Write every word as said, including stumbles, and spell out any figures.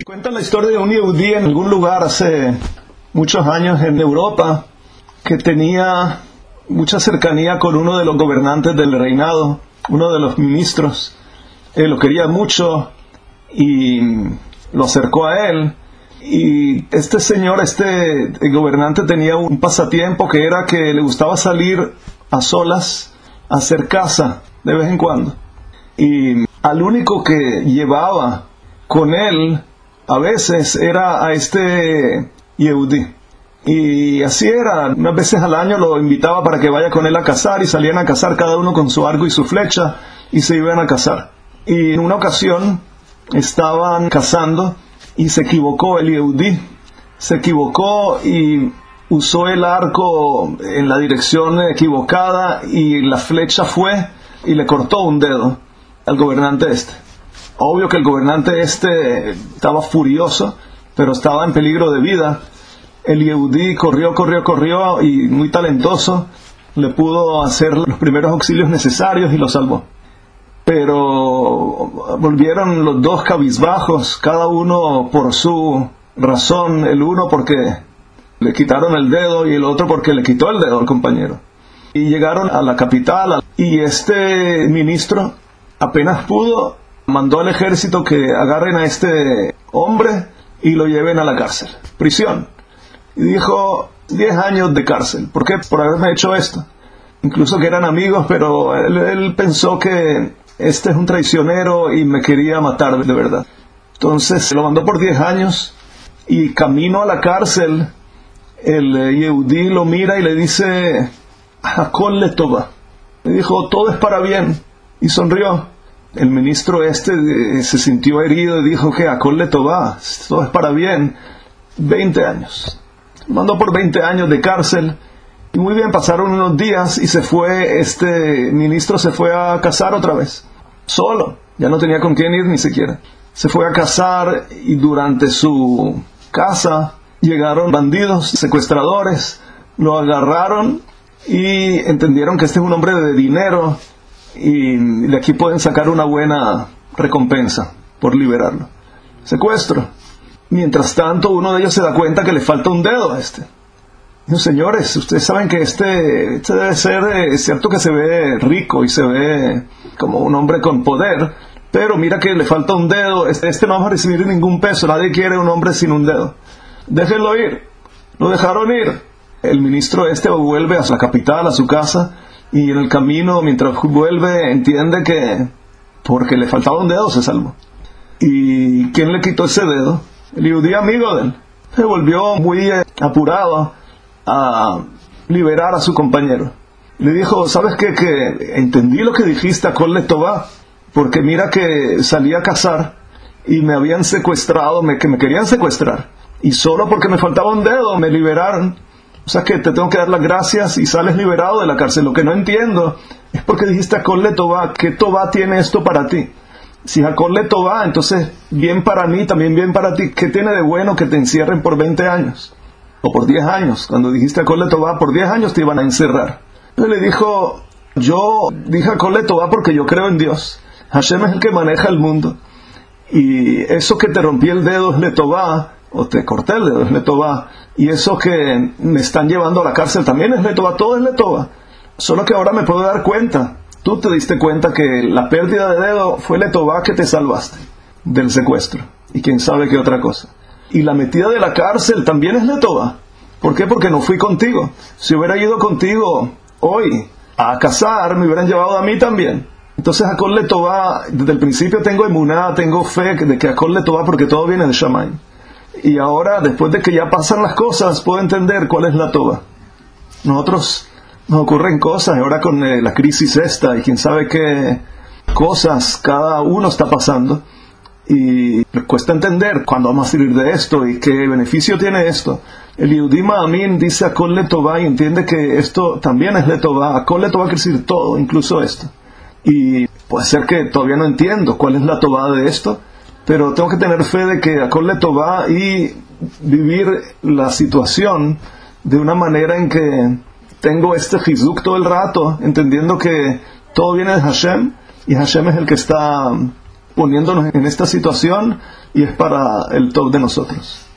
Cuentan la historia de un yehudí en algún lugar hace muchos años en Europa que tenía mucha cercanía con uno de los gobernantes del reinado, uno de los ministros. Él lo quería mucho y lo acercó a él. Y este señor, este gobernante, tenía un pasatiempo que era que le gustaba salir a solas a hacer caza de vez en cuando. Y al único que llevaba con él a veces era a este yehudí. Y así era, unas veces al año lo invitaba para que vaya con él a cazar, y salían a cazar cada uno con su arco y su flecha y se iban a cazar. Y en una ocasión estaban cazando y se equivocó el yehudí, se equivocó y usó el arco en la dirección equivocada y la flecha fue y le cortó un dedo al gobernante este. Obvio que el gobernante este estaba furioso, pero estaba en peligro de vida. El yehudí corrió, corrió, corrió y muy talentoso le pudo hacer los primeros auxilios necesarios y lo salvó. Pero volvieron los dos cabizbajos, cada uno por su razón, el uno porque le quitaron el dedo y el otro porque le quitó el dedo al compañero. Y llegaron a la capital y este ministro apenas pudo, mandó al ejército que agarren a este hombre y lo lleven a la cárcel, prisión. Y dijo, diez años de cárcel. ¿Por qué? Por haberme hecho esto. Incluso que eran amigos, pero él, él pensó que este es un traicionero y me quería matar de verdad. Entonces lo mandó por diez años y camino a la cárcel, el yehudí lo mira y le dice, Hakol letová. Le dijo, todo es para bien. Y sonrió. El ministro este se sintió herido y dijo que Hakol letová, todo es para bien. veinte años. Mandó por veinte años de cárcel. Y muy bien, pasaron unos días y se fue, este ministro se fue a cazar otra vez. Solo. Ya no tenía con quién ir ni siquiera. Se fue a cazar y durante su caza llegaron bandidos, secuestradores, lo agarraron y entendieron que este es un hombre de dinero y de aquí pueden sacar una buena recompensa por liberarlo. Secuestro. Mientras tanto, uno de ellos se da cuenta que le falta un dedo a este. Dijo, señores, ustedes saben que este, este debe ser, es cierto que se ve rico y se ve como un hombre con poder, pero mira que le falta un dedo, este, este no va a recibir ningún peso, nadie quiere un hombre sin un dedo. Déjenlo ir. Lo dejaron ir. El ministro este vuelve a la capital, a su casa, y en el camino, mientras vuelve, entiende que porque le faltaba un dedo se salvó. ¿Y quién le quitó ese dedo? El yehudí amigo de él. Se volvió muy eh, apurado a liberar a su compañero. Le dijo, ¿sabes qué? Que entendí lo que dijiste, Hakol letová, porque mira que salí a cazar y me habían secuestrado, me, que me querían secuestrar. Y solo porque me faltaba un dedo me liberaron. O sea que te tengo que dar las gracias y sales liberado de la cárcel. Lo que no entiendo es porque dijiste Hakol letová. ¿Qué tová tiene esto para ti? Si Hakol letová, entonces bien para mí, también bien para ti. ¿Qué tiene de bueno que te encierren por veinte años? O por diez años. Cuando dijiste Hakol letová, por diez años te iban a encerrar. Entonces le dijo, yo dije Hakol letová porque yo creo en Dios. Hashem es el que maneja el mundo. Y eso que te rompí el dedo es letová, o te corté el dedo es letová. Y eso que me están llevando a la cárcel también es letová, todo es letová. Solo que ahora me puedo dar cuenta. Tú te diste cuenta que la pérdida de dedo fue letová, que te salvaste del secuestro. Y quién sabe qué otra cosa. Y la metida de la cárcel también es letová. ¿Por qué? Porque no fui contigo. Si hubiera ido contigo hoy a cazar, me hubieran llevado a mí también. Entonces Hakol letová, desde el principio tengo emuná, tengo fe de que Hakol letová, porque todo viene de Shamayim. Y ahora, después de que ya pasan las cosas, puedo entender cuál es la tová. Nosotros nos ocurren cosas, y ahora con eh, la crisis esta, y quién sabe qué cosas cada uno está pasando, y cuesta entender cuándo vamos a salir de esto, y qué beneficio tiene esto. El yehudí ma'amin dice Hakol letová, y entiende que esto también es letová. Hakol letová quiere decir todo, incluso esto. Y puede ser que todavía no entiendo cuál es la tová de esto, pero tengo que tener fe de que Hakol letová y vivir la situación de una manera en que tengo este jizuk todo el rato, entendiendo que todo viene de Hashem, y Hashem es el que está poniéndonos en esta situación, y es para el top de nosotros.